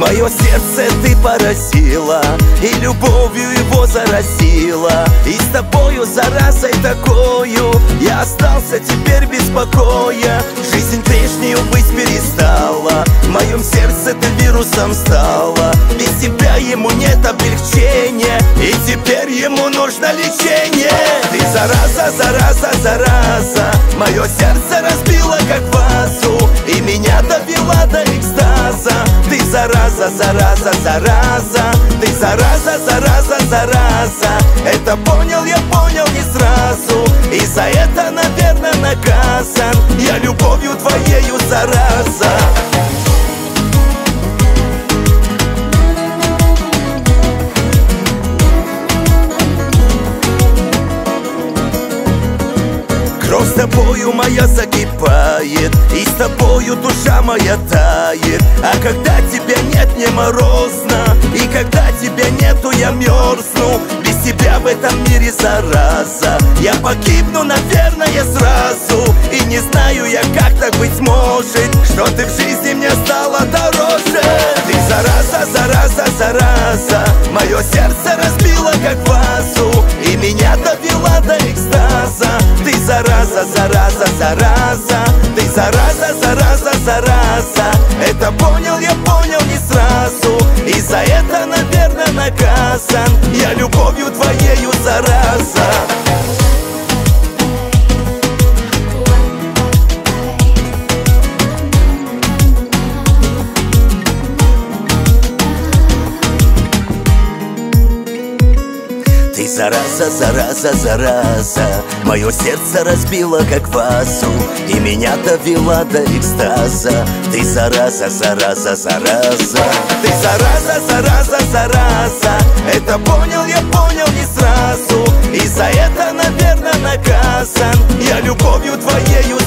Мое сердце ты поразила, и любовью его заразила. И с тобою, заразой такою, я остался теперь без покоя. Жизнь прежнюю быть перестала, в моем сердце ты вирусом стала. Без тебя ему нет облегчения, и теперь ему нужно лечение. Ты зараза, зараза, зараза, мое сердце разбила как вазу, и меня довела до экстаза. Ты зараза, зараза, зараза, ты зараза, зараза, зараза. Это понял, я понял не сразу, и за это, наверное, наказан я любовью твоею, зараза. Кровь с тобою моя закипает, и с тобою душа моя тает. А когда тебя нет, мне морозно, и когда тебя нету, я мерзну. Без тебя в этом мире зараза, я погибну, наверное, сразу. И не знаю я, как так быть может, что ты в жизни мне стала дороже. Ты зараза, зараза, зараза, мое сердце разбила как вазу, и меня довела до экстаза. Ты зараза, зараза, зараза, ты зараза, зараза, зараза. Это понял, я понял не сразу, и за это, наверное, наказан я любовью твоею, зараза. Ты зараза, зараза, зараза, мое сердце разбило как вазу, и меня довела до экстаза. Ты зараза, зараза, зараза, ты зараза, зараза, зараза. Это понял, я понял не сразу, и за это, наверное, наказан я любовью твоею,